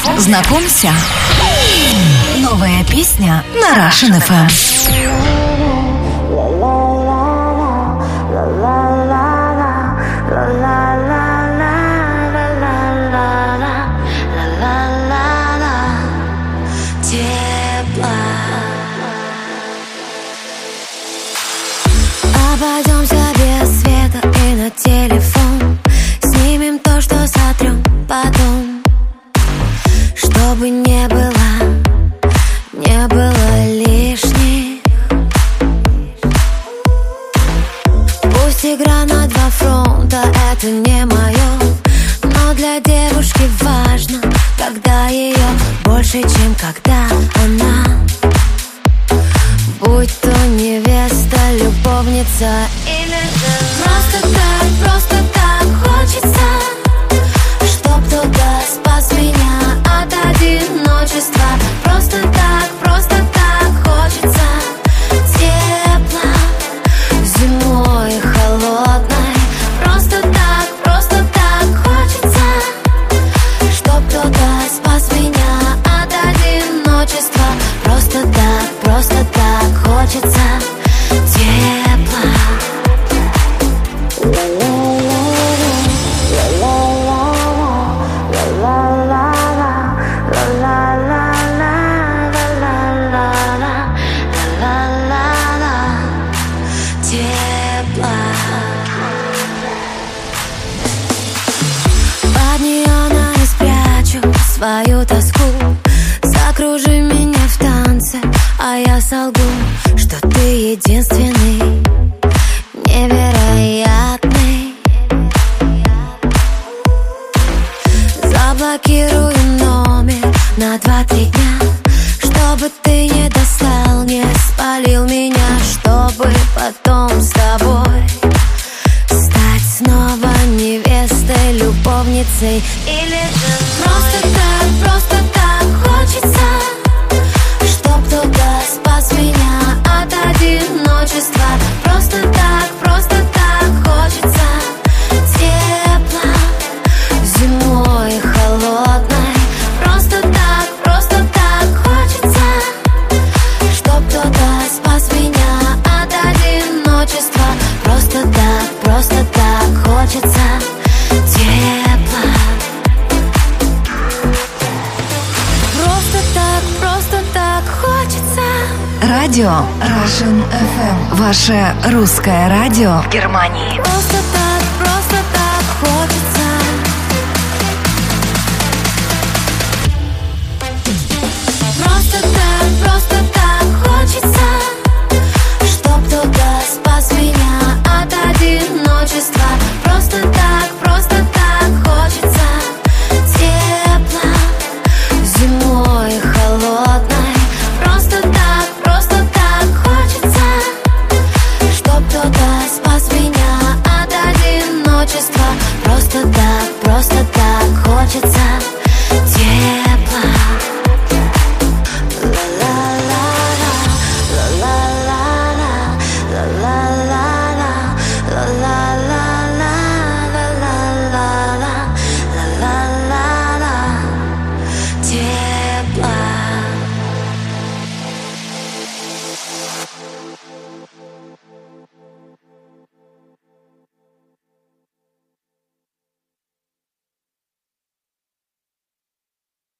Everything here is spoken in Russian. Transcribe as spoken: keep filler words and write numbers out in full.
Знакомься. Новая песня на Russian эф эм. Обойдемся без света и на телефон. Снимем то, что сотрем потом. Чтобы не было, не было лишних. Пусть игра на два фронта, это не мое. Но для девушки важно, когда ее больше, чем когда она. Будь то невеста, любовница или же просто так, просто так хочется, чтоб кто-то спас меня от одиночества. Просто так, просто так хочется тепла зимой холодной. Просто так, просто так хочется, чтоб кто-то спас меня от одиночества. Просто так, просто так хочется тепла. Под неоном я спрячу свою тоску. Закружи меня в танце, а я солгу, что ты единственный, невероятный. Заблокирую номер на два-три дня, чтобы ты не достал, не спалил меня, чтобы потом с тобой стать снова невестой, любовницей или же просто так, просто так хочется, чтоб кто-то спас меня от одиночества. Просто так, просто так хочется тепла зимой холодной. Просто так, просто так хочется, чтоб кто-то спас меня от одиночества. Просто так, просто так хочется тепла. Просто так, просто так хочется. Радио Russian эф эм. Ваше русское радио в Германии. Просто так, просто так хочется.